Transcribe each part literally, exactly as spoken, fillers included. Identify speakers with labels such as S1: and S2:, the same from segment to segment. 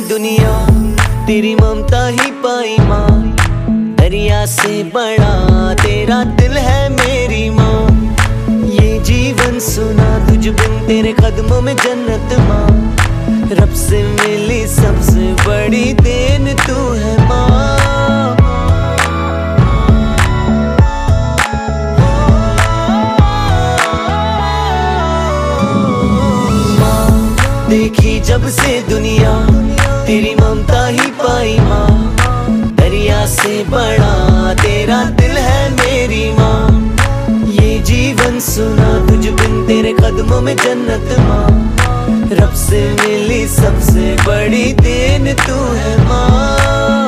S1: दुनिया तेरी ममता ही पाई माँ। दरिया से बड़ा तेरा दिल है मेरी माँ। ये जीवन सुना तुझ बिन तेरे कदमों में जन्नत माँ। रब से मिली सबसे बड़ी देन तू है माँ। माँ देखी जब से दुनिया तेरी ममता ही पाई माँ। दरिया से बड़ा तेरा दिल है मेरी माँ। ये जीवन सुना तुझ बिन तेरे कदमों में जन्नत माँ। रब से मिली सबसे बड़ी देन तू है माँ।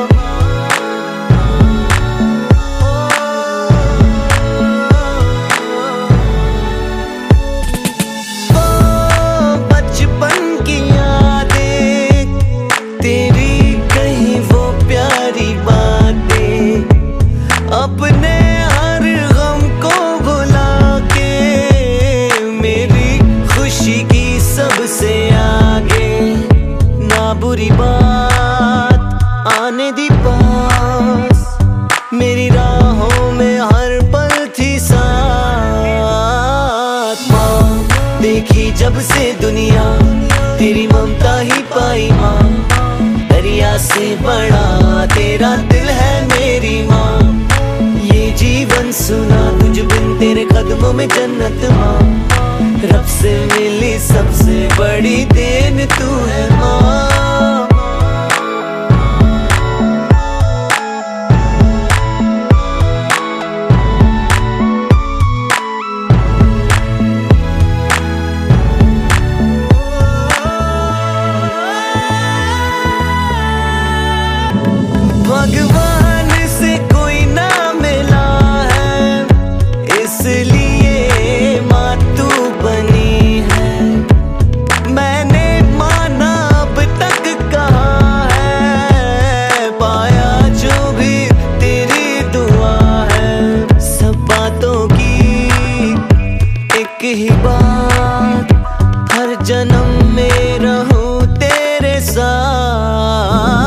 S1: वो बचपन की यादें तेरी कहीं वो प्यारी बातें, अपने हर गम को भुला के मेरी खुशी की सबसे आगे। ना बुरी बात आने दी पास, मेरी राहों में हर पल थी साथ माँ। देखी जब से दुनिया तेरी ममता ही पाई माँ। दरिया से बड़ा तेरा दिल है मेरी माँ। ये जीवन सुना तुझ बिन तेरे कदमों में जन्नत माँ। रब से मिली सबसे बड़ी देन तू है माँ। भगवान से कोई ना मिला है, इसलिए माँ तू बनी है। मैंने माना अब तक कहा है, पाया जो भी तेरी दुआ है। सब बातों की एक ही बात, हर जन्म में रहूं तेरे साथ।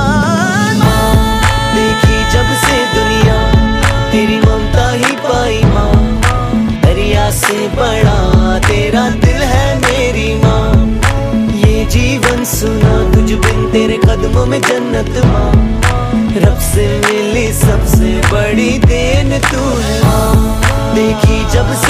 S1: जब से दुनिया तेरी ममता ही पाई माँ। दरिया से बड़ा तेरा दिल है मेरी माँ। ये जीवन सुना तुझ बिन तेरे कदमों में जन्नत माँ। रब से मिली सबसे बड़ी देन तू है माँ। देखी जब से